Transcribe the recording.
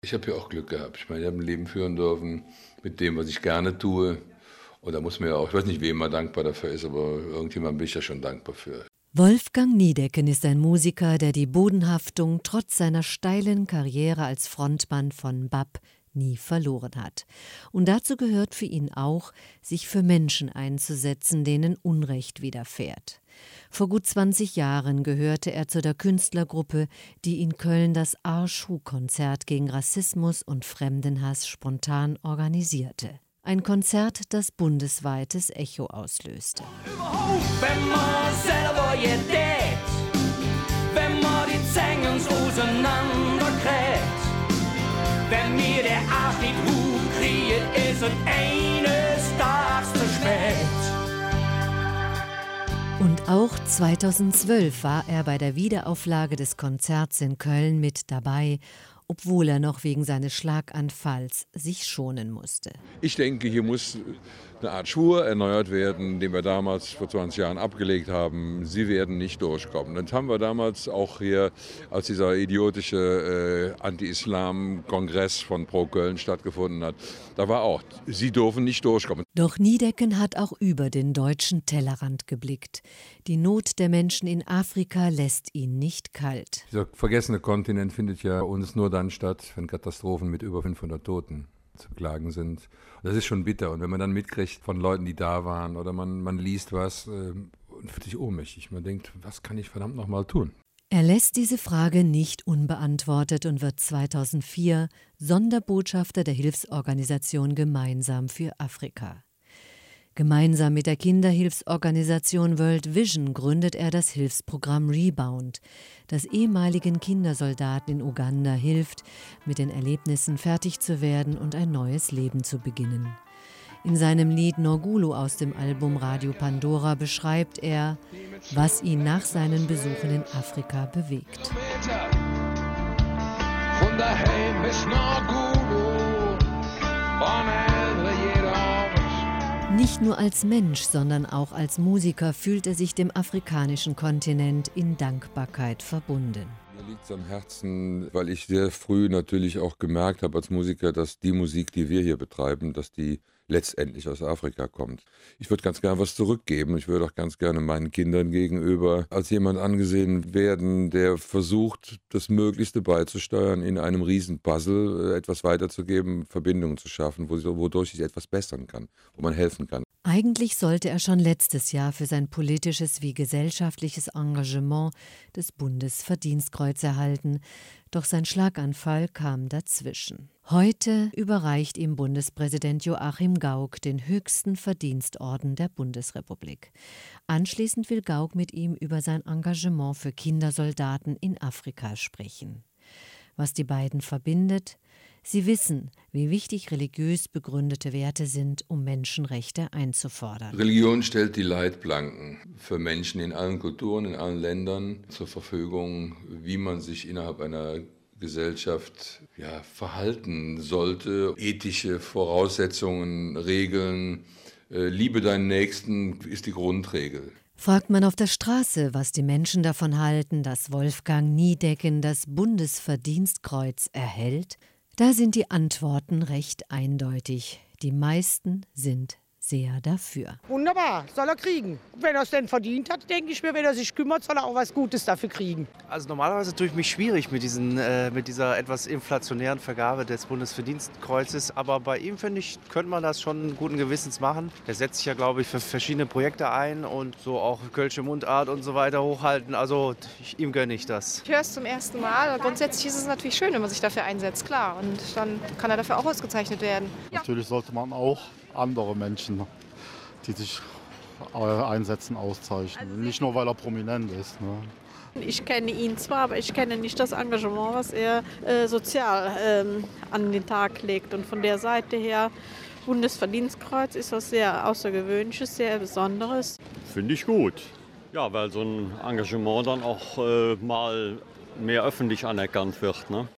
Ich habe ja auch Glück gehabt. Ich meine, ich habe ein Leben führen dürfen mit dem, was ich gerne tue. Und da muss man ja auch, ich weiß nicht, wem man dankbar dafür ist, aber irgendjemand bin ich ja schon dankbar für. Wolfgang Niedecken ist ein Musiker, der die Bodenhaftung trotz seiner steilen Karriere als Frontmann von BAP nie verloren hat. Und dazu gehört für ihn auch, sich für Menschen einzusetzen, denen Unrecht widerfährt. Vor gut 20 Jahren gehörte er zu der Künstlergruppe, die in Köln das Arsch-Hu-Konzert gegen Rassismus und Fremdenhass spontan organisierte. Ein Konzert, das bundesweites Echo auslöste. Überhaupt, wenn man selber jedät, wenn man die Zängen auseinanderkräht, wenn mir der Arsch nicht hochkriegt, ist es eines Tages zu spät. Und auch 2012 war er bei der Wiederauflage des Konzerts in Köln mit dabei, obwohl er noch wegen seines Schlaganfalls sich schonen musste. Ich denke, hier muss eine Art Schwur erneuert werden, den wir damals vor 20 Jahren abgelegt haben. Sie werden nicht durchkommen. Das haben wir damals auch hier, als dieser idiotische Anti-Islam-Kongress von Pro Köln stattgefunden hat. Da war auch, Sie dürfen nicht durchkommen. Doch Niedecken hat auch über den deutschen Tellerrand geblickt. Die Not der Menschen in Afrika lässt ihn nicht kalt. Dieser vergessene Kontinent findet ja uns nur dann statt, wenn Katastrophen mit über 500 Toten zu klagen sind. Das ist schon bitter. Und wenn man dann mitkriegt von Leuten, die da waren, oder man liest was und fühlt sich ohnmächtig. Man denkt, was kann ich verdammt noch mal tun? Er lässt diese Frage nicht unbeantwortet und wird 2004 Sonderbotschafter der Hilfsorganisation Gemeinsam für Afrika. Gemeinsam mit der Kinderhilfsorganisation World Vision gründet er das Hilfsprogramm Rebound, das ehemaligen Kindersoldaten in Uganda hilft, mit den Erlebnissen fertig zu werden und ein neues Leben zu beginnen. In seinem Lied Norgulu aus dem Album Radio Pandora beschreibt er, was ihn nach seinen Besuchen in Afrika bewegt. Von daheim bis Norgulu, Nicht nur als Mensch, sondern auch als Musiker fühlt er sich dem afrikanischen Kontinent in Dankbarkeit verbunden. Mir liegt es am Herzen, weil ich sehr früh natürlich auch gemerkt habe als Musiker, dass die Musik, die wir hier betreiben, dass die letztendlich aus Afrika kommt. Ich würde ganz gerne was zurückgeben. Ich würde auch ganz gerne meinen Kindern gegenüber als jemand angesehen werden, der versucht, das Möglichste beizusteuern, in einem Riesenpuzzle etwas weiterzugeben, Verbindungen zu schaffen, wodurch ich etwas bessern kann, wo man helfen kann. Eigentlich sollte er schon letztes Jahr für sein politisches wie gesellschaftliches Engagement das Bundesverdienstkreuz erhalten, doch sein Schlaganfall kam dazwischen. Heute überreicht ihm Bundespräsident Joachim Gauck den höchsten Verdienstorden der Bundesrepublik. Anschließend will Gauck mit ihm über sein Engagement für Kindersoldaten in Afrika sprechen. Was die beiden verbindet? Sie wissen, wie wichtig religiös begründete Werte sind, um Menschenrechte einzufordern. Religion stellt die Leitplanken für Menschen in allen Kulturen, in allen Ländern zur Verfügung, wie man sich innerhalb einer Gesellschaft verhalten sollte. Ethische Voraussetzungen, Regeln, liebe deinen Nächsten ist die Grundregel. Fragt man auf der Straße, was die Menschen davon halten, dass Wolfgang Niedecken das Bundesverdienstkreuz erhält, da sind die Antworten recht eindeutig. Die meisten sind sehr dafür. Wunderbar, soll er kriegen. Wenn er es denn verdient hat, denke ich mir, wenn er sich kümmert, soll er auch was Gutes dafür kriegen. Also normalerweise tue ich mich schwierig mit dieser etwas inflationären Vergabe des Bundesverdienstkreuzes. Aber bei ihm, finde ich, könnte man das schon guten Gewissens machen. Der setzt sich ja, glaube ich, für verschiedene Projekte ein und so auch Kölsche Mundart und so weiter hochhalten. Also ihm gönne ich das. Ich höre es zum ersten Mal. Grundsätzlich ist es natürlich schön, wenn man sich dafür einsetzt, klar. Und dann kann er dafür auch ausgezeichnet werden. Natürlich sollte man auch andere Menschen, die sich einsetzen, auszeichnen. Also nicht nur, weil er prominent ist. Ne? Ich kenne ihn zwar, aber ich kenne nicht das Engagement, was er sozial an den Tag legt. Und von der Seite her, Bundesverdienstkreuz ist was sehr Außergewöhnliches, sehr Besonderes. Finde ich gut. Ja, weil so ein Engagement dann auch mal mehr öffentlich anerkannt wird. Ne?